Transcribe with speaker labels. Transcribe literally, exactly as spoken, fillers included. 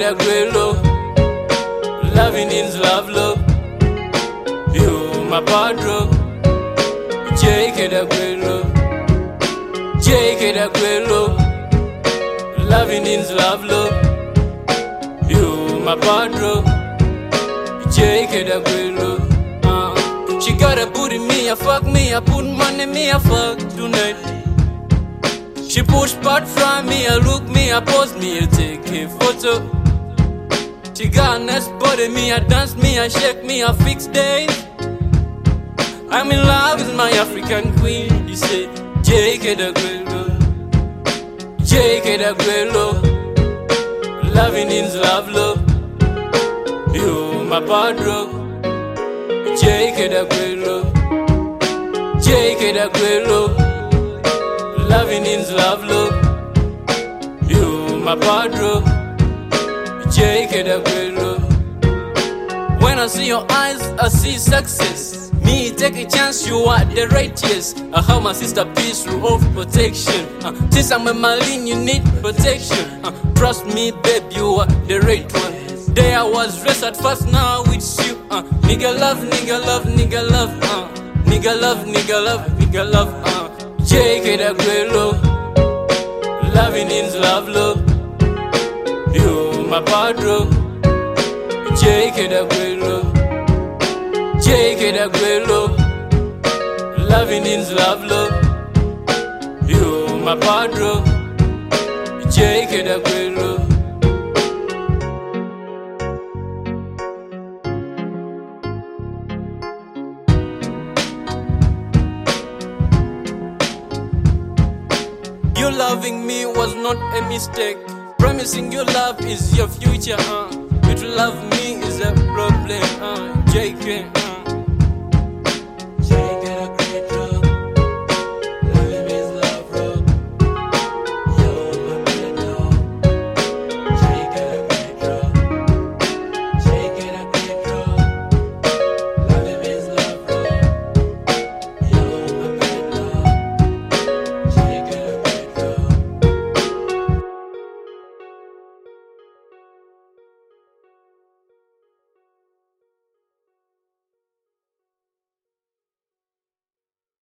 Speaker 1: Daguelo, loving is love, love. You, my padro, J K Daguelo, J K Daguelo, loving is love, love. You, my padro, J K Daguelo. Uh, she got a booty, me, I fuck me, I put money, me, I fuck tonight. She push part from me, I look me, I pose me, I take a photo. She got a nice body, me, I dance me, I shake me, I fix days. I'm in love with my African queen. You say J K Daguelo, J K Daguelo, loving is love, love. You, my padro, J K Daguelo, J K Daguelo, loving is love, love. You, my padro, J K Daguelo. When I see your eyes, I see success. Me, take a chance, you are the righteous. I have my sister peace through of protection. Uh, since I'm a Malin, you need protection. Uh, trust me, babe, you are the right one. There I was dressed at first, now it's you. Uh, nigga love, nigga love, nigga love. Uh, nigga love, nigga love, nigga love. Uh, J K Daguelo, loving is love, love. You, my padro, J K Daguelo, J K Daguelo, loving is love, love. You, my padro, J K Daguelo. You loving me was not a mistake. Promising your love is your future, uh. You to love me is a problem, uh. J K.